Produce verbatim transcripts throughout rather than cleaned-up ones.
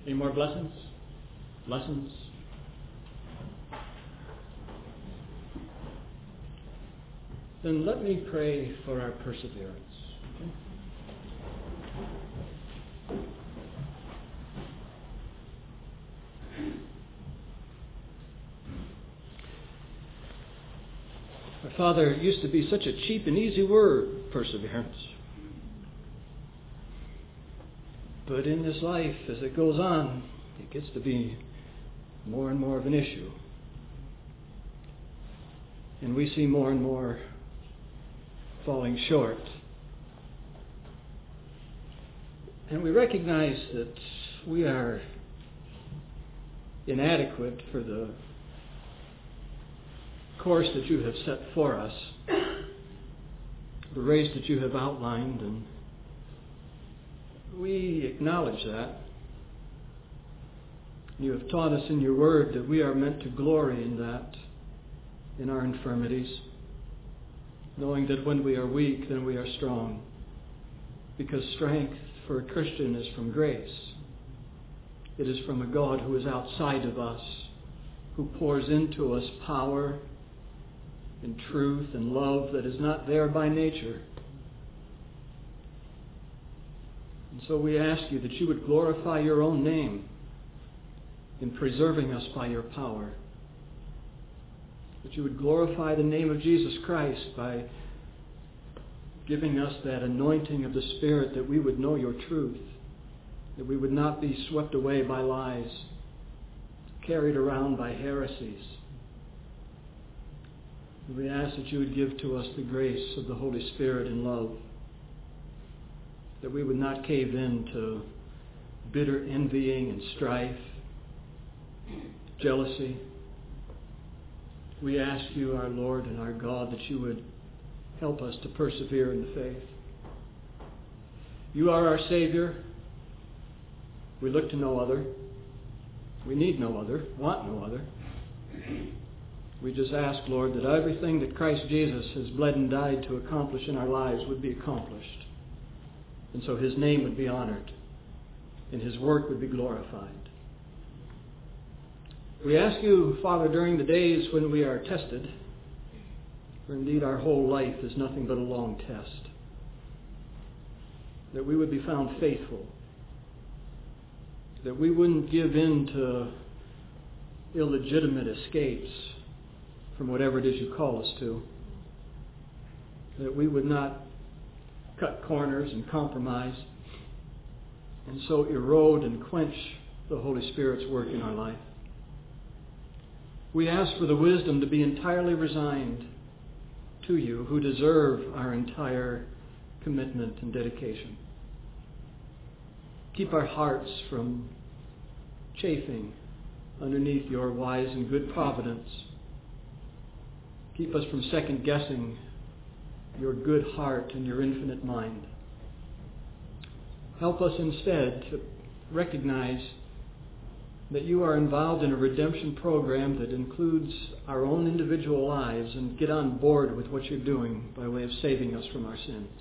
Any more blessings? Lessons? Then let me pray for our perseverance. Okay? Our Father, it used to be such a cheap and easy word, perseverance. But in this life, as it goes on, it gets to be more and more of an issue. And we see more and more falling short. And we recognize that we are inadequate for the course that you have set for us, the race that you have outlined, and we acknowledge that. You have taught us in your word that we are meant to glory in that, in our infirmities, knowing that when we are weak, then we are strong, because strength for a Christian is from grace. It is from a God who is outside of us, who pours into us power and truth and love that is not there by nature. And so we ask you that you would glorify your own name in preserving us by your power. That you would glorify the name of Jesus Christ by giving us that anointing of the Spirit, that we would know your truth, that we would not be swept away by lies, carried around by heresies. And we ask that you would give to us the grace of the Holy Spirit in love, that we would not cave in to bitter envying and strife, jealousy. We ask you, our Lord and our God, that you would help us to persevere in the faith. You are our Savior. We look to no other. We need no other, want no other. We just ask, Lord, that everything that Christ Jesus has bled and died to accomplish in our lives would be accomplished. And so his name would be honored, and his work would be glorified. We ask you, Father, during the days when we are tested, for indeed our whole life is nothing but a long test, that we would be found faithful, that we wouldn't give in to illegitimate escapes from whatever it is you call us to, that we would not cut corners and compromise and so erode and quench the Holy Spirit's work in our life. We ask for the wisdom to be entirely resigned to you, who deserve our entire commitment and dedication. Keep our hearts from chafing underneath your wise and good providence. Keep us from second-guessing your good heart and your infinite mind. Help us instead to recognize that you are involved in a redemption program that includes our own individual lives, and get on board with what you're doing by way of saving us from our sins.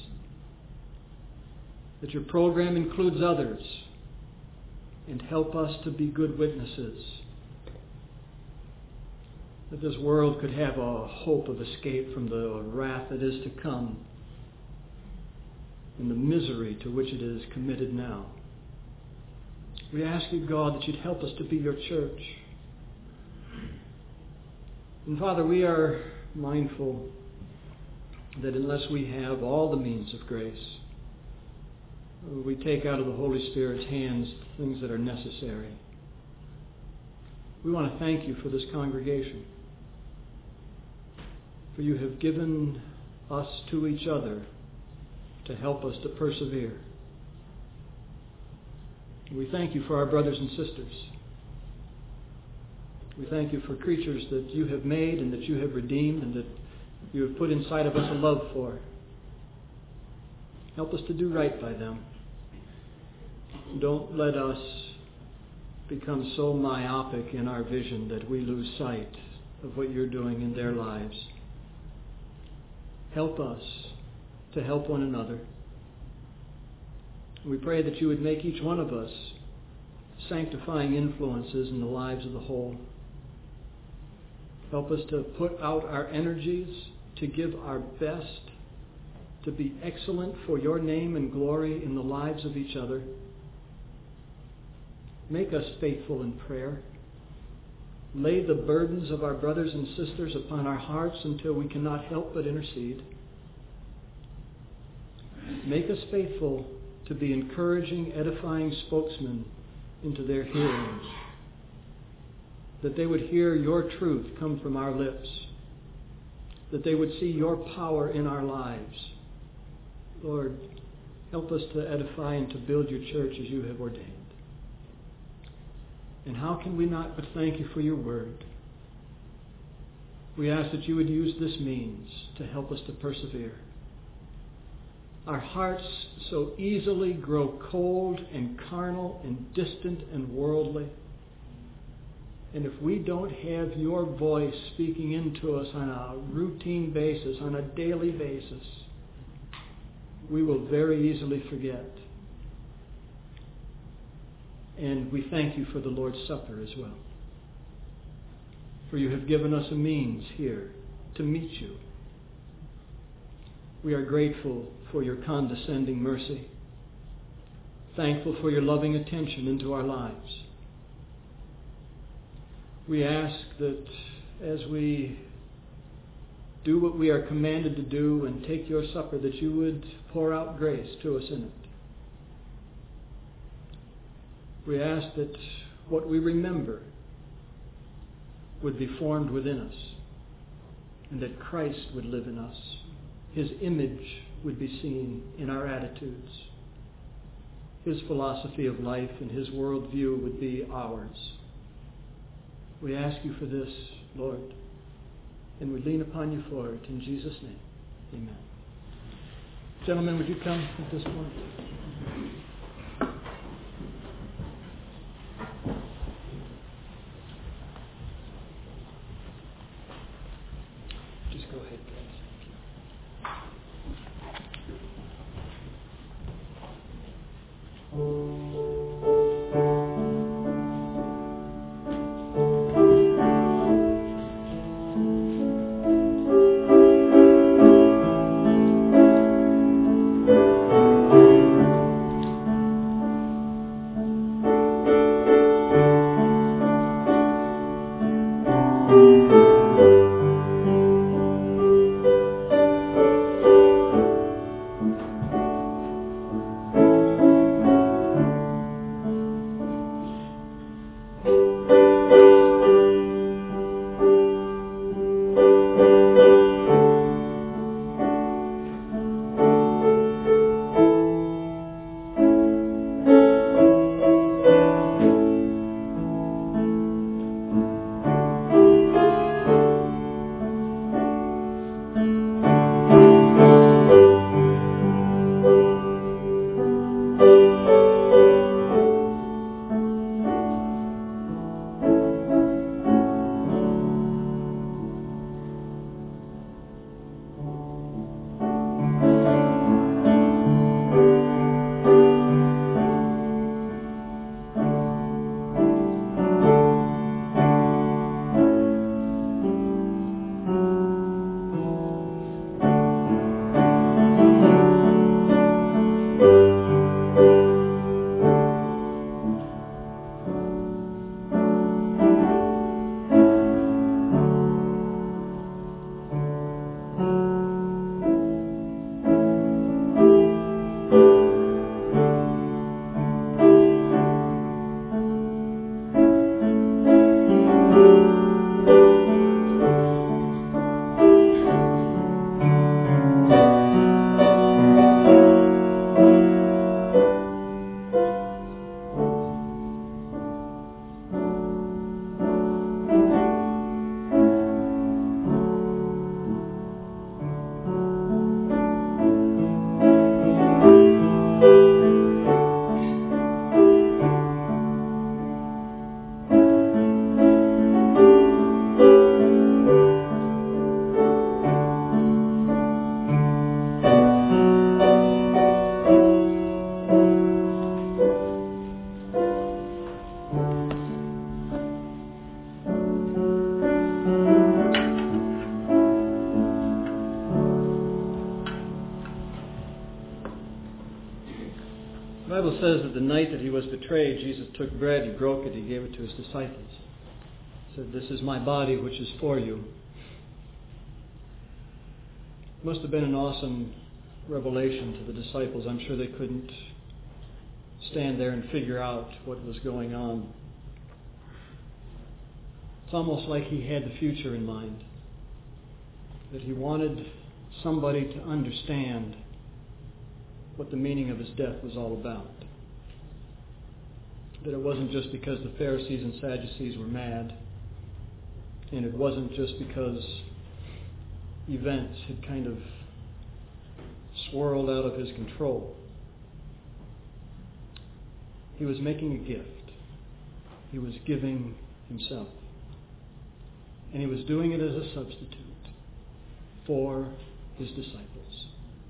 That your program includes others, and help us to be good witnesses. That this world could have a hope of escape from the wrath that is to come and the misery to which it is committed now. We ask you, God, that you'd help us to be your church. And Father, we are mindful that unless we have all the means of grace, we take out of the Holy Spirit's hands things that are necessary. We want to thank you for this congregation, for you have given us to each other to help us to persevere. We thank you for our brothers and sisters. We thank you for creatures that you have made and that you have redeemed and that you have put inside of us a love for. Help us to do right by them. Don't let us become so myopic in our vision that we lose sight of what you're doing in their lives. Help us to help one another. We pray that you would make each one of us sanctifying influences in the lives of the whole. Help us to put out our energies, to give our best, to be excellent for your name and glory in the lives of each other. Make us faithful in prayer. Lay the burdens of our brothers and sisters upon our hearts until we cannot help but intercede. Make us faithful to be encouraging, edifying spokesmen into their hearing, that they would hear your truth come from our lips, that they would see your power in our lives. Lord, help us to edify and to build your church as you have ordained. And how can we not but thank you for your word? We ask that you would use this means to help us to persevere. Our hearts so easily grow cold and carnal and distant and worldly. And if we don't have your voice speaking into us on a routine basis, on a daily basis, we will very easily forget. And we thank you for the Lord's Supper as well. For you have given us a means here to meet you. We are grateful for your condescending mercy, thankful for your loving attention into our lives. We ask that as we do what we are commanded to do and take your supper, that you would pour out grace to us in it. We ask that what we remember would be formed within us, and that Christ would live in us. His image would be seen in our attitudes. His philosophy of life and his worldview would be ours. We ask you for this, Lord, and we lean upon you for it. In Jesus' name, amen. Gentlemen, would you come at this point? Just go ahead, guys. says that the night that he was betrayed, Jesus took bread, he broke it, he gave it to his disciples. He said, "This is my body which is for you." It must have been an awesome revelation to the disciples. I'm sure they couldn't stand there and figure out what was going on. It's almost like he had the future in mind, that he wanted somebody to understand what the meaning of his death was all about. That it wasn't just because the Pharisees and Sadducees were mad, and it wasn't just because events had kind of swirled out of his control. He was making a gift. He was giving himself. And he was doing it as a substitute for his disciples.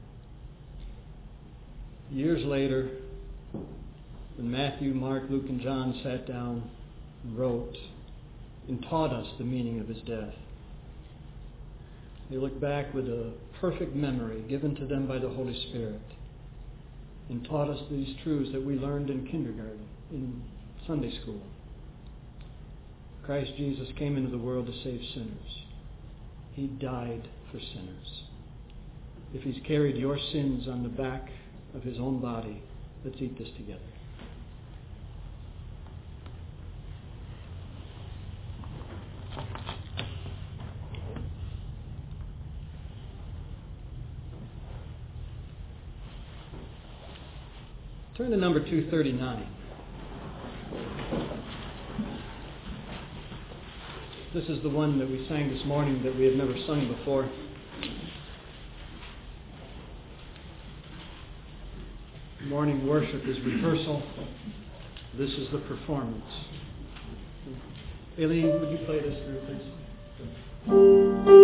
Years later, when Matthew, Mark, Luke, and John sat down and wrote and taught us the meaning of his death, they look back with a perfect memory given to them by the Holy Spirit and taught us these truths that we learned in kindergarten, in Sunday school. Christ Jesus came into the world to save sinners. He died for sinners. If he's carried your sins on the back of his own body, let's eat this together. Turn to number two thirty-nine. This is the one that we sang this morning that we have never sung before. Morning worship is rehearsal. This is the performance. Aileen, would you play this through, please?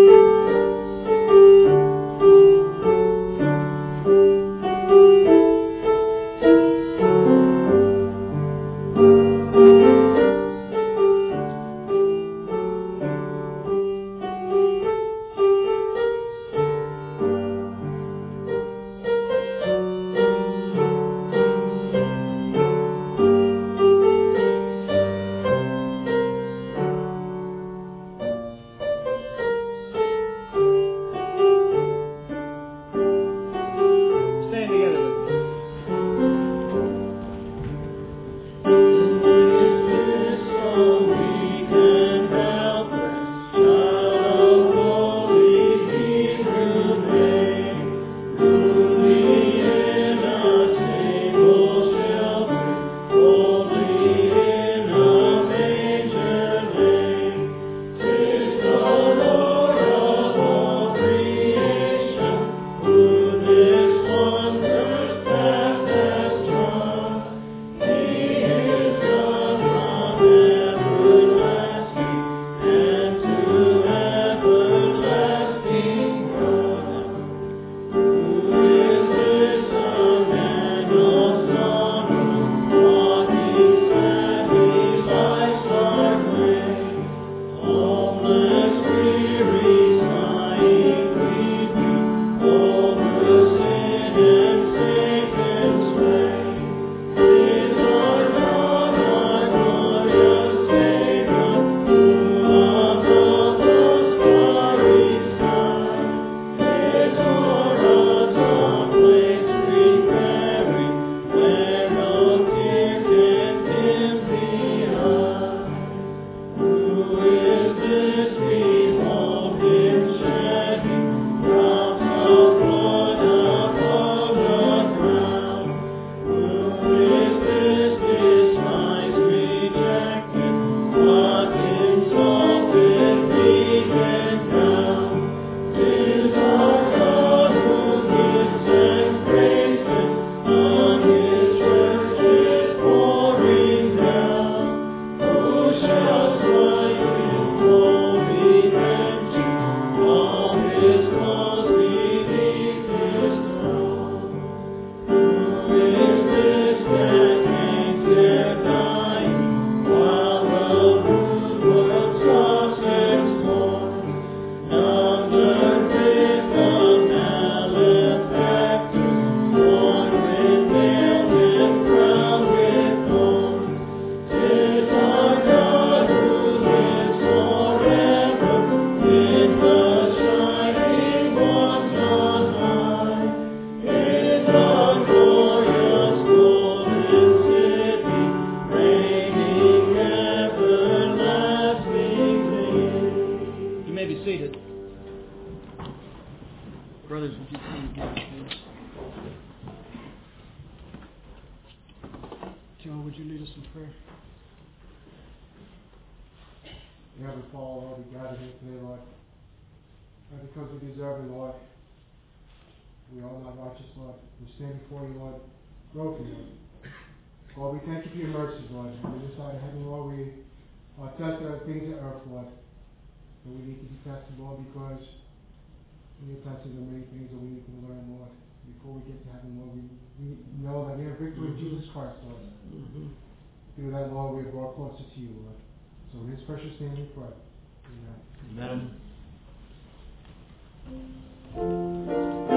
elders, would you come again, please? Joe, would you lead us in prayer? Heavenly Father, Lord, we gather here today, Lord. Not because we deserve it, Lord. We are not righteous, Lord. We stand before you, Lord, broken, Lord. Lord, we thank you for your mercies, Lord. On this side of heaven, Lord, we are tested on things of earth, Lord. And we need to be tested, Lord, because we are tested on many things that we need to learn, Lord. Before we get to heaven, Lord, we, we know that we have victory in Jesus Christ, Lord. Mm-hmm. Through that, Lord, we are brought closer to you, Lord. So in his precious name we pray. Amen. Amen.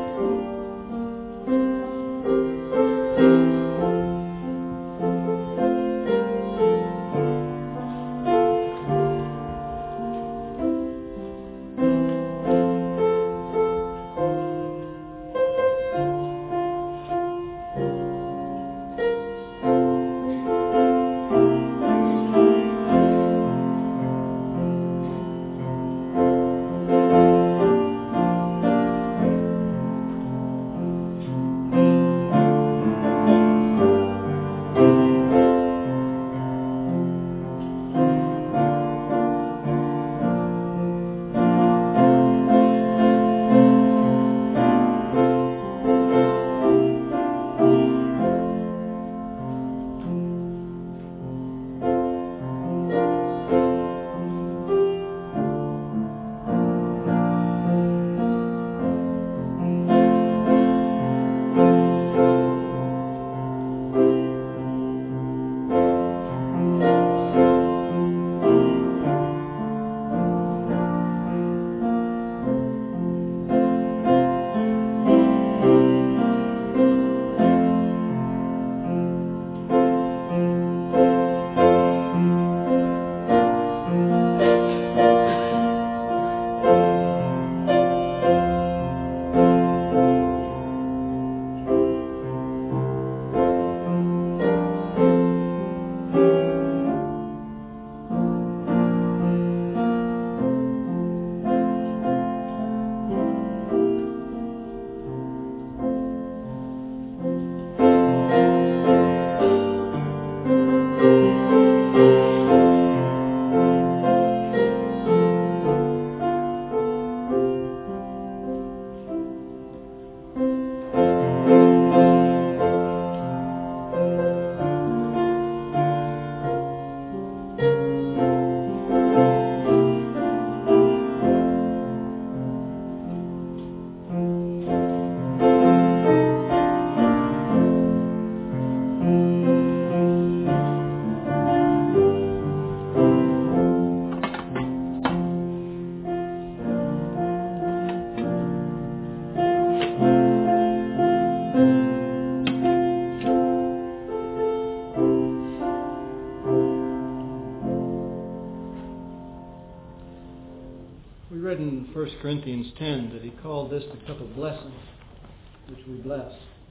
First Corinthians ten that he called this the cup of blessing, which we bless.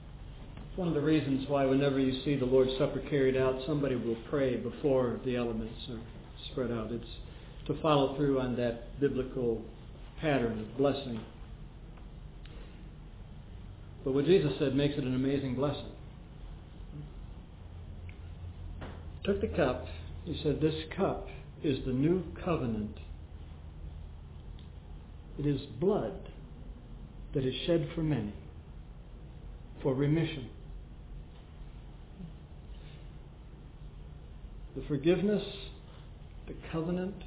It's one of the reasons why whenever you see the Lord's Supper carried out, somebody will pray before the elements are spread out. It's to follow through on that biblical pattern of blessing. But what Jesus said makes it an amazing blessing. He took the cup. He said, this cup is the new covenant. It is blood that is shed for many, for remission. The forgiveness, the covenant,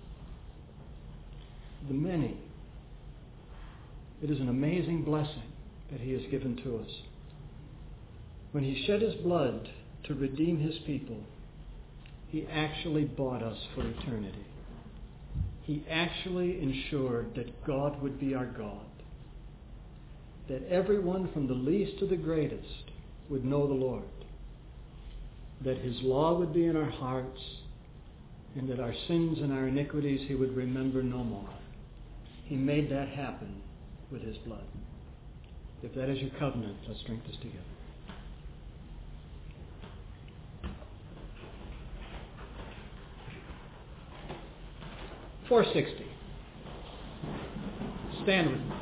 the many. It is an amazing blessing that he has given to us. When he shed his blood to redeem his people, he actually bought us for eternity. He actually ensured that God would be our God, that everyone from the least to the greatest would know the Lord, that his law would be in our hearts, and that our sins and our iniquities he would remember no more. He made that happen with his blood. If that is your covenant, let's drink this together. four sixty. Stand with me.